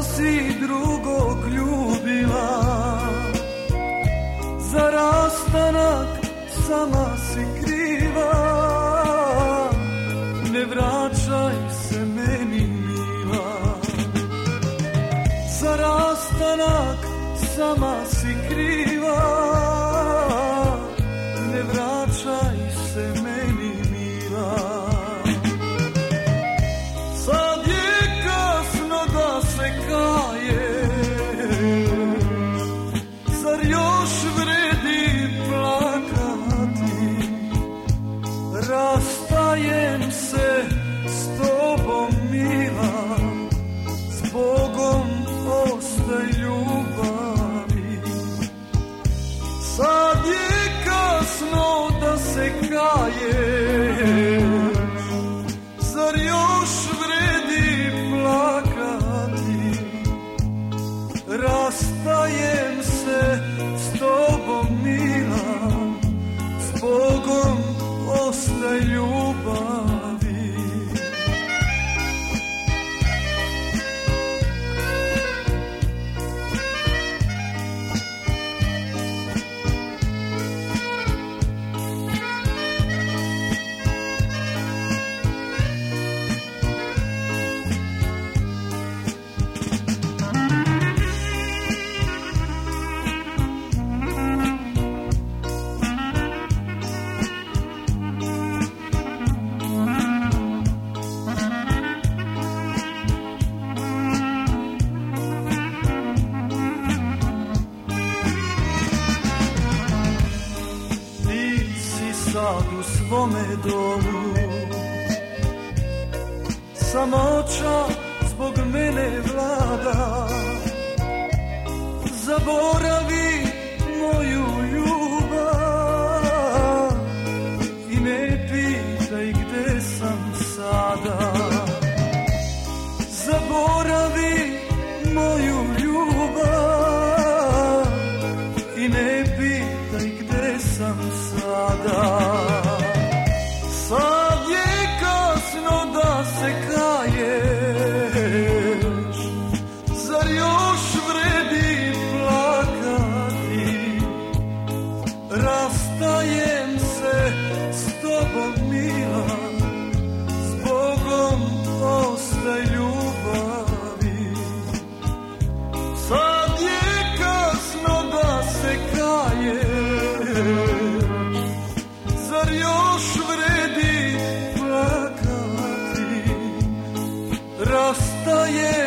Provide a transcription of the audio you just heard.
si drugog ljubila, za rastanak sama si kriva, ne vraćaj se meni mila. Za rastanak sama si kriva, ne vraćaj se meni mila. Sad je kasno da se kaje, zar još vredi plakati? Rastajem se s tobom mila, s Bogom ostaj ljubavi. Sad je kasno da se kaješ, zar još vredi plakati? Rastajem se s tobom mila, s Bogom ostaj ljubavi. U svome domu samoća zbog mene vlada. Zaboravi moju ljubav i ne pitaj gde sam sada. Zaboravi moju ljubav i ne pitaj gde sam sada. Sad je kasno da se kaješ, zar još vredi plakati? Rastajem se s tobom mila, s Bogom ostaj ljubavi. Sad je kasno da se kaješ, zar još vredi plakati? Rastajem